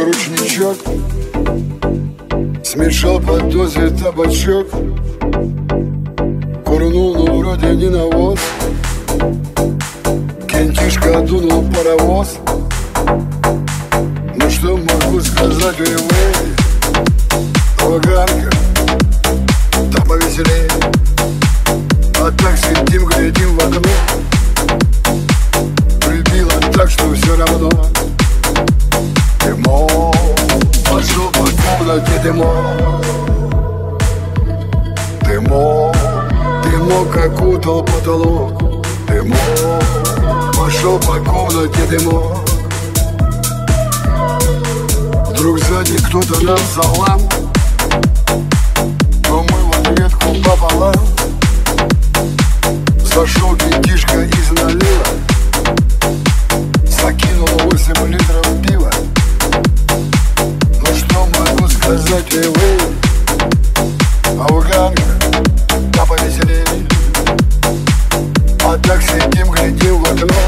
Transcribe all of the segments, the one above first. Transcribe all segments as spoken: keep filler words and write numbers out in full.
ручничок, смешал под дозе табачок, курнул, но вроде не навоз. Кентишка дунул паровоз. Ну что могу сказать, ой-вей, поганка, да повеселее. А так сидим, глядим в окно, прибило так, что все равно. Ты мог, пошел по комнате, ты мог. Ты мог, ты мог, окутал потолок. Ты мог, пошел по комнате, ты мог. Вдруг сзади кто-то нам салам, но мы в ответку пополам. Зашел кентишка из налива, закинул восемь литров пива. Ну что могу сказать, эй, вы, афганка, да повеселее. А так сидим, глядим в окно,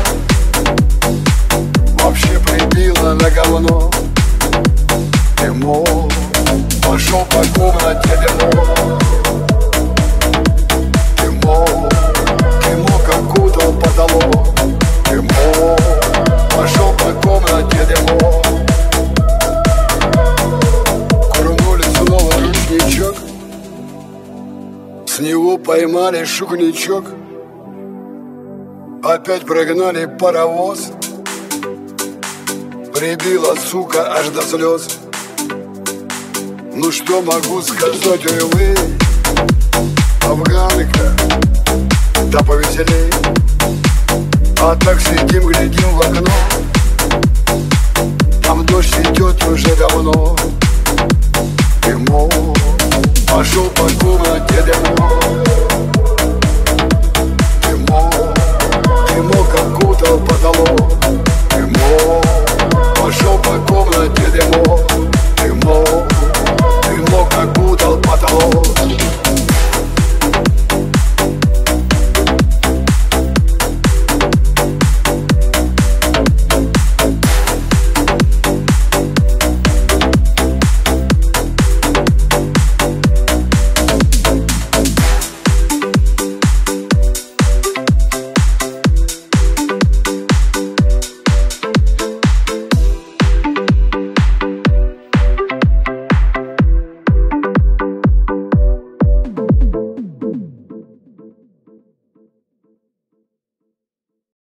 вообще прибило на говно. Ты мог, пошел по комнате, ты мог. Ты мог, ты мог, окутал потолок. Ты мог, пошел по комнате, ты мог. Курнули снова ручничок, с него поймали шугничок. Опять прогнали паровоз, прибила, сука, аж до слез. Ну что могу сказать, ой, вы, афганка, да повеселей. А так сидим, глядим в окно, там дождь идет уже давно. Ты мог, пошел по комнате, ты мог. Ты мог, ты мог, окутал потолок.